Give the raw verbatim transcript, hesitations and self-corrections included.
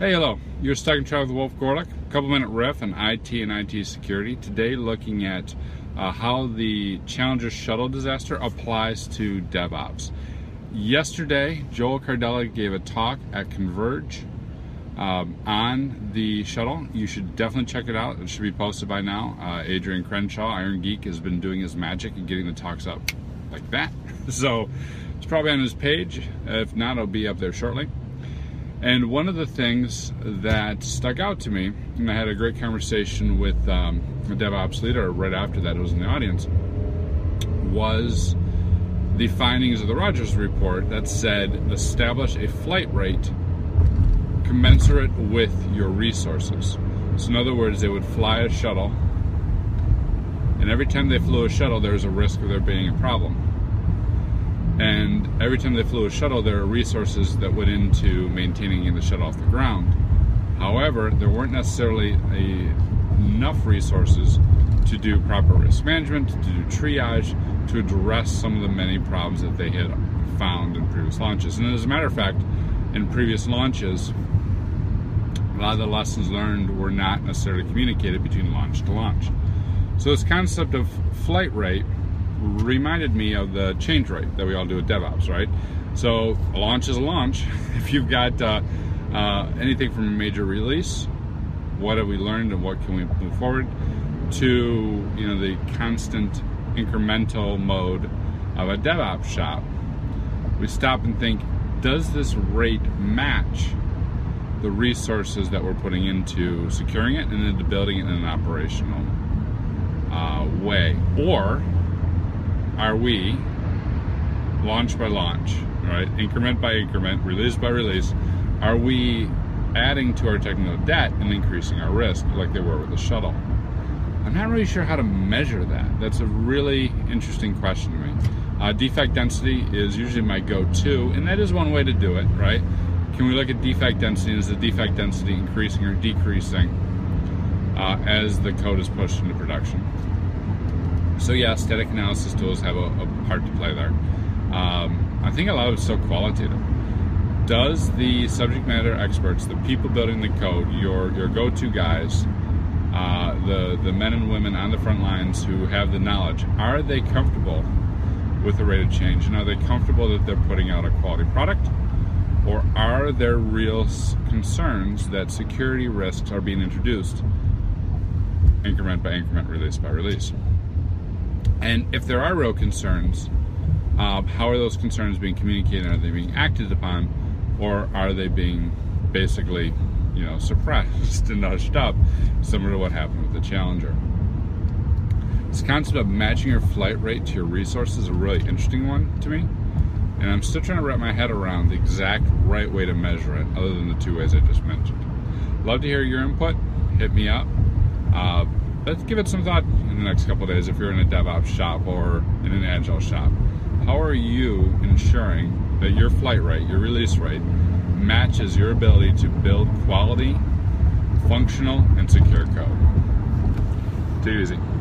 Hey, hello. You're stuck in trouble with Wolf Gorlick. Couple minute riff on I T and I T security. Today, looking at uh, how the Challenger shuttle disaster applies to DevOps. Yesterday, Joel Cardella gave a talk at Converge um, on the shuttle. You should definitely check it out. It should be posted by now. Uh, Adrian Crenshaw, Iron Geek, has been doing his magic and getting the talks up like that. So it's probably on his page. If not, it'll be up there shortly. And one of the things that stuck out to me, and I had a great conversation with um, a DevOps leader right after that, who was in the audience, was the findings of the Rogers report that said establish a flight rate commensurate with your resources. So in other words, they would fly a shuttle, and every time they flew a shuttle, there was a risk of there being a problem. And every time they flew a shuttle, there are resources that went into maintaining the shuttle off the ground. However, there weren't necessarily a, enough resources to do proper risk management, to do triage, to address some of the many problems that they had found in previous launches. And as a matter of fact, in previous launches, a lot of the lessons learned were not necessarily communicated between launch to launch. So this concept of flight rate reminded me of the change rate that we all do at DevOps, right? So a launch is a launch. If you've got uh, uh, anything from a major release, what have we learned and what can we move forward, to you know the constant incremental mode of a DevOps shop, we stop and think, does this rate match the resources that we're putting into securing it and into building it in an operational uh, way? Or are we, launch by launch, right, increment by increment, release by release, are we adding to our technical debt and increasing our risk like they were with the shuttle? I'm not really sure how to measure that. That's a really interesting question to me. Uh, defect density is usually my go-to, and that is one way to do it, right? Can we look at defect density, and is the defect density increasing or decreasing uh, as the code is pushed into production? So yeah, static analysis tools have a, a part to play there. Um, I think a lot of it's so qualitative. Does the subject matter experts, the people building the code, your your go-to guys, uh, the, the men and women on the front lines who have the knowledge, are they comfortable with the rate of change? And are they comfortable that they're putting out a quality product? Or are there real concerns that security risks are being introduced increment by increment, release by release? And if there are real concerns, uh, how are those concerns being communicated? Are they being acted upon, or are they being basically, you know, suppressed and hushed up, similar to what happened with the Challenger? This concept of matching your flight rate to your resources is a really interesting one to me, and I'm still trying to wrap my head around the exact right way to measure it, other than the two ways I just mentioned. Love to hear your input. Hit me up. Uh, Let's give it some thought in the next couple of days if you're in a DevOps shop or in an Agile shop. How are you ensuring that your flight rate, your release rate, matches your ability to build quality, functional, and secure code? Take it easy.